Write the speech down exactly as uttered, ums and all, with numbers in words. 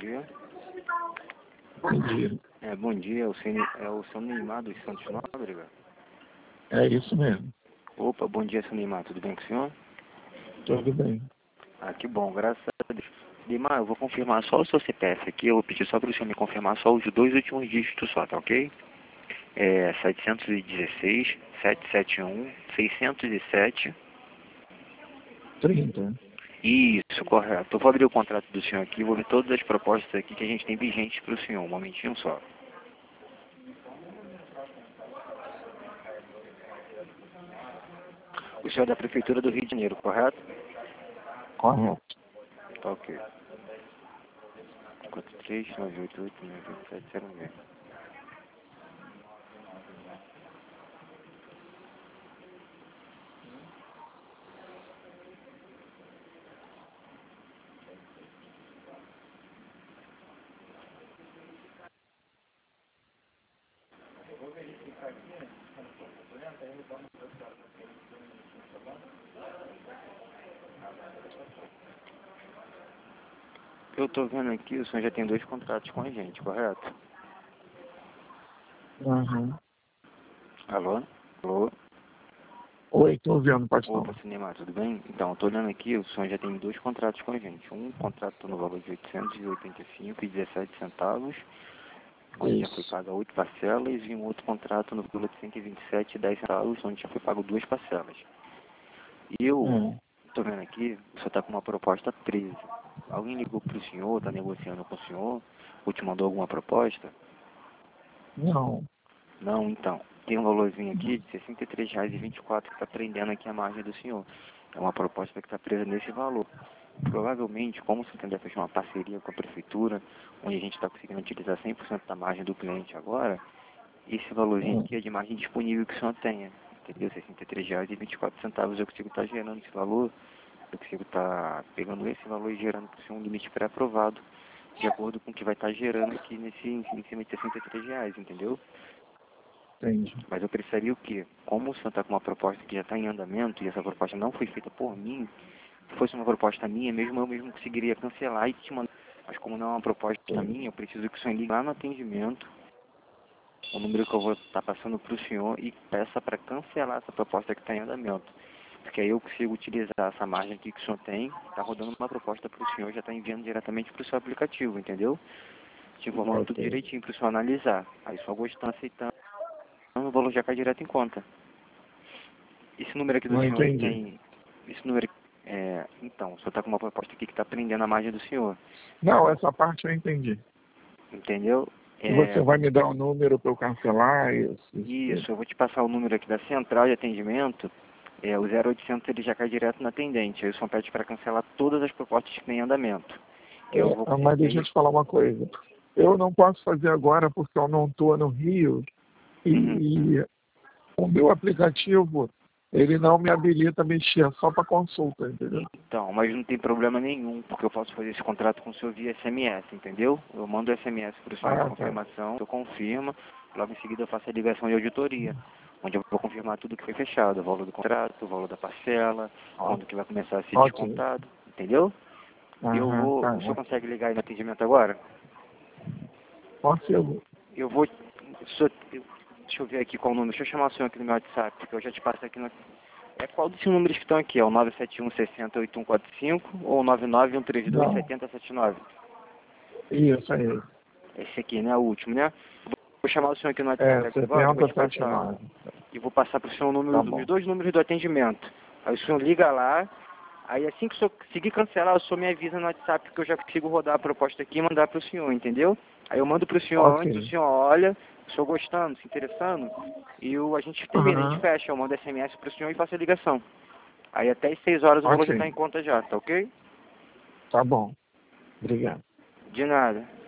dia. Bom dia. É, bom dia, é o, Sen... é o seu Neymar dos Santos Nóbrega? É isso mesmo. Opa, bom dia, seu Neymar, tudo bem com o senhor? Tudo bem. Ah, que bom, graças a Deus. Neymar, eu vou confirmar só o seu C P F aqui, eu vou pedir só para o senhor me confirmar só os dois últimos dígitos só, tá ok? É setecentos e dezesseis, setecentos e setenta e um, seiscentos e sete. trinta. Isso, correto. Eu vou abrir o contrato do senhor aqui, vou ver todas as propostas aqui que a gente tem vigentes para o senhor. Um momentinho só. O senhor é da Prefeitura do Rio de Janeiro, correto? Correto. Tá ok. quatro três nove oito oito nove oito sete zero seis. Eu tô vendo aqui, o senhor já tem dois contratos com a gente, correto? Uhum. Alô? Alô? Oi, tô ouvindo, pode Opa, falar. Cinemar, tudo bem? Então, eu tô olhando aqui, o senhor já tem dois contratos com a gente. Um contrato no valor de oitocentos e oitenta e cinco reais e dezessete centavos, onde já foi Isso. pago oito parcelas, e um outro contrato no valor de cento e vinte e sete reais e dez centavos, onde já foi pago duas parcelas. E eu Hum. tô vendo aqui, o senhor tá com uma proposta treze. Alguém ligou pro senhor, tá negociando com o senhor, ou te mandou alguma proposta? Não. Não, então, tem um valorzinho aqui de sessenta e três reais e vinte e quatro centavos que está prendendo aqui a margem do senhor. É uma proposta que está presa nesse valor. Provavelmente, como você tende a fechar uma parceria com a prefeitura, onde a gente está conseguindo utilizar cem por cento da margem do cliente agora, esse valorzinho Hum. aqui é de margem disponível que o senhor tenha. Entendeu? sessenta e três reais e vinte e quatro centavos eu consigo estar gerando esse valor, eu consigo estar pegando esse valor e gerando para o senhor um limite pré-aprovado, de acordo com o que vai estar gerando aqui nesse, em cima de sessenta e três reais, entendeu? Entendi. Mas eu precisaria o quê? Como o senhor está com uma proposta que já está em andamento e essa proposta não foi feita por mim, se fosse uma proposta minha, mesmo eu mesmo conseguiria cancelar e te mandar. Mas como não é uma proposta Entendi. minha, eu preciso que o senhor ligue lá no atendimento, o número que eu vou estar passando para o senhor, e peça para cancelar essa proposta que está em andamento. Porque aí eu consigo utilizar essa margem aqui que o senhor tem, está rodando uma proposta para o senhor, já está enviando diretamente para o seu aplicativo, entendeu? Te informando tudo Ok. direitinho para o senhor analisar. Aí só gostando, aceitando, o valor já cai direto em conta. Esse número aqui do Não senhor entendi. tem... Esse número... É, então, o senhor está com uma proposta aqui que está prendendo a margem do senhor. Não, essa parte eu entendi. Entendeu? Que você É, vai me dar o número para eu cancelar isso. isso. isso, eu vou te passar o número aqui da central de atendimento. É, o zero oitocentos ele já cai direto na atendente. Aí o senhor pede para cancelar todas as propostas que têm em andamento. Que eu vou É, mas deixa eu conseguir... te falar uma coisa. Eu não posso fazer agora porque eu não estou no Rio Uhum. e o meu aplicativo, ele não me habilita a mexer, só para consulta, entendeu? Então, mas não tem problema nenhum, porque eu posso fazer esse contrato com o senhor via S M S, entendeu? Eu mando S M S para o senhor de Ah, tá. confirmação, eu confirmo, logo em seguida eu faço a ligação de auditoria, onde eu vou confirmar tudo que foi fechado, o valor do contrato, o valor da parcela, Ó, quando que vai começar a ser ok. descontado, entendeu? Eu Aham, vou, tá, o senhor ok. consegue ligar aí no atendimento agora? Consigo. Eu vou, o senhor- eu- deixa eu ver aqui qual o número, deixa eu chamar o senhor aqui no meu WhatsApp, porque eu já te passo aqui no... É qual desses números que estão aqui? É o nove sete um, seis zero, oito um quatro cinco ou o nove nove um três dois, Não, sete zero sete nove? isso aí. Esse aqui, né? O último, né? Vou chamar o senhor aqui no É, WhatsApp agora e vou te passar. setenta e nove. E vou passar para o senhor o Tá número, os bom. dois números do atendimento. Aí o senhor liga lá. Aí assim que o senhor conseguir cancelar, o senhor me avisa no WhatsApp que eu já consigo rodar a proposta aqui e mandar para o senhor, entendeu? Aí eu mando para o senhor antes, o Ok. senhor olha, o senhor gostando, se interessando, e o, a gente termina, a gente Aham, fecha, eu mando S M S para o senhor e faço a ligação. Aí até as seis horas o valor já está ok. em conta já, tá ok? Tá bom. Obrigado. De nada.